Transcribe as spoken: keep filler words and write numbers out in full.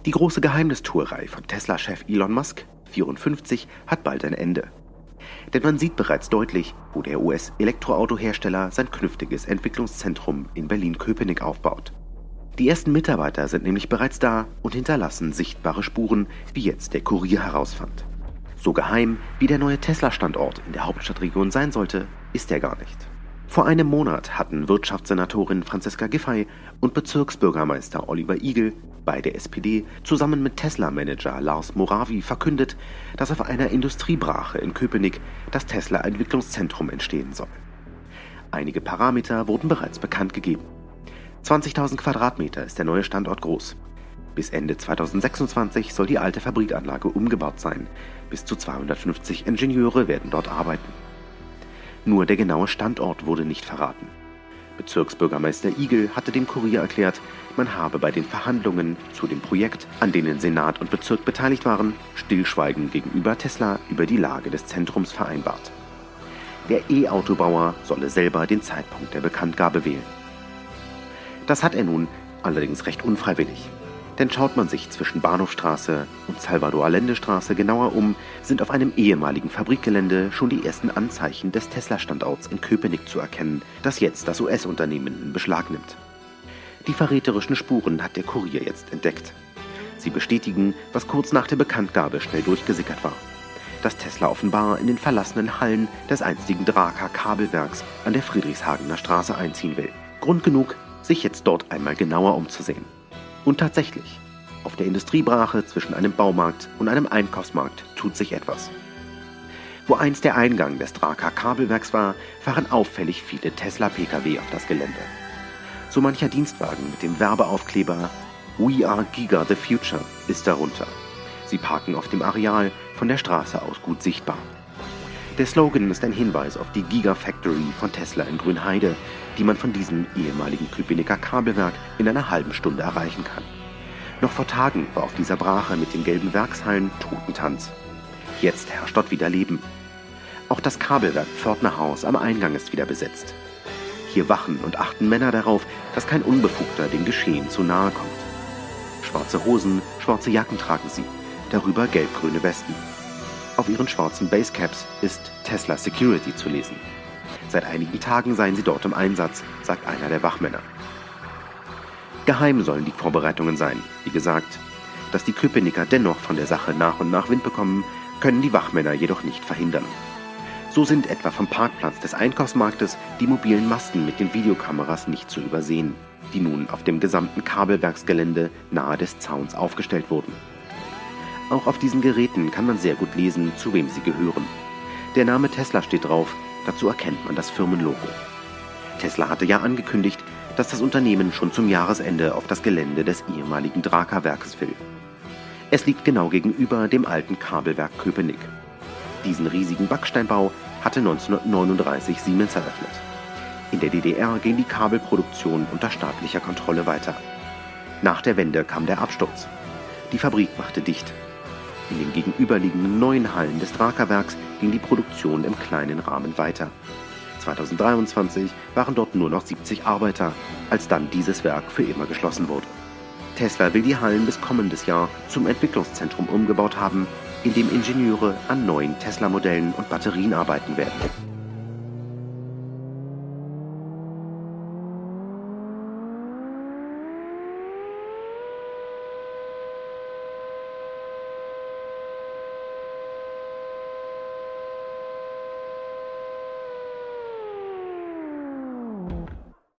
Die große Geheimnistuerei von Tesla-Chef Elon Musk, vierundfünfzig, hat bald ein Ende. Denn man sieht bereits deutlich, wo der U S-Elektroautohersteller sein künftiges Entwicklungszentrum in Berlin-Köpenick aufbaut. Die ersten Mitarbeiter sind nämlich bereits da und hinterlassen sichtbare Spuren, wie jetzt der Kurier herausfand. So geheim, wie der neue Tesla-Standort in der Hauptstadtregion sein sollte, ist er gar nicht. Vor einem Monat hatten Wirtschaftssenatorin Franziska Giffey und Bezirksbürgermeister Oliver Igel, beide S P D, zusammen mit Tesla-Manager Lars Morawi verkündet, dass auf einer Industriebrache in Köpenick das Tesla-Entwicklungszentrum entstehen soll. Einige Parameter wurden bereits bekannt gegeben. zwanzigtausend Quadratmeter ist der neue Standort groß. Bis Ende zweitausendsechsundzwanzig soll die alte Fabrikanlage umgebaut sein. Bis zu zweihundertfünfzig Ingenieure werden dort arbeiten. Nur der genaue Standort wurde nicht verraten. Bezirksbürgermeister Igel hatte dem Kurier erklärt, man habe bei den Verhandlungen zu dem Projekt, an denen Senat und Bezirk beteiligt waren, Stillschweigen gegenüber Tesla über die Lage des Zentrums vereinbart. Der E-Autobauer solle selber den Zeitpunkt der Bekanntgabe wählen. Das hat er nun, allerdings recht unfreiwillig. Denn schaut man sich zwischen Bahnhofstraße und Salvador-Allende-Straße genauer um, sind auf einem ehemaligen Fabrikgelände schon die ersten Anzeichen des Tesla-Standorts in Köpenick zu erkennen, das jetzt das U S-Unternehmen in Beschlag nimmt. Die verräterischen Spuren hat der Kurier jetzt entdeckt. Sie bestätigen, was kurz nach der Bekanntgabe schnell durchgesickert war: dass Tesla offenbar in den verlassenen Hallen des einstigen Draka-Kabelwerks an der Friedrichshagener Straße einziehen will. Grund genug, sich jetzt dort einmal genauer umzusehen. Und tatsächlich, auf der Industriebrache zwischen einem Baumarkt und einem Einkaufsmarkt tut sich etwas. Wo einst der Eingang des Draka-Kabelwerks war, fahren auffällig viele Tesla-P K W auf das Gelände. So mancher Dienstwagen mit dem Werbeaufkleber "We are Giga the Future" ist darunter. Sie parken auf dem Areal von der Straße aus gut sichtbar. Der Slogan ist ein Hinweis auf die Gigafactory von Tesla in Grünheide, die man von diesem ehemaligen Köpenicker Kabelwerk in einer halben Stunde erreichen kann. Noch vor Tagen war auf dieser Brache mit den gelben Werkshallen Totentanz. Jetzt herrscht dort wieder Leben. Auch das Kabelwerk Pförtnerhaus am Eingang ist wieder besetzt. Hier wachen und achten Männer darauf, dass kein Unbefugter dem Geschehen zu nahe kommt. Schwarze Hosen, schwarze Jacken tragen sie, darüber gelb-grüne Westen. Auf ihren schwarzen Basecaps ist Tesla Security zu lesen. Seit einigen Tagen seien sie dort im Einsatz, sagt einer der Wachmänner. Geheim sollen die Vorbereitungen sein. Wie gesagt, dass die Köpenicker dennoch von der Sache nach und nach Wind bekommen, können die Wachmänner jedoch nicht verhindern. So sind etwa vom Parkplatz des Einkaufsmarktes die mobilen Masten mit den Videokameras nicht zu übersehen, die nun auf dem gesamten Kabelwerksgelände nahe des Zauns aufgestellt wurden. Auch auf diesen Geräten kann man sehr gut lesen, zu wem sie gehören. Der Name Tesla steht drauf, dazu erkennt man das Firmenlogo. Tesla hatte ja angekündigt, dass das Unternehmen schon zum Jahresende auf das Gelände des ehemaligen Draka-Werkes will. Es liegt genau gegenüber dem alten Kabelwerk Köpenick. Diesen riesigen Backsteinbau hatte neunzehnhundertneununddreißig Siemens eröffnet. In der D D R ging die Kabelproduktion unter staatlicher Kontrolle weiter. Nach der Wende kam der Absturz. Die Fabrik machte dicht. In den gegenüberliegenden neuen Hallen des Draka-Werks ging die Produktion im kleinen Rahmen weiter. zweitausenddreiundzwanzig waren dort nur noch siebzig Arbeiter, als dann dieses Werk für immer geschlossen wurde. Tesla will die Hallen bis kommendes Jahr zum Entwicklungszentrum umgebaut haben, in dem Ingenieure an neuen Tesla-Modellen und Batterien arbeiten werden.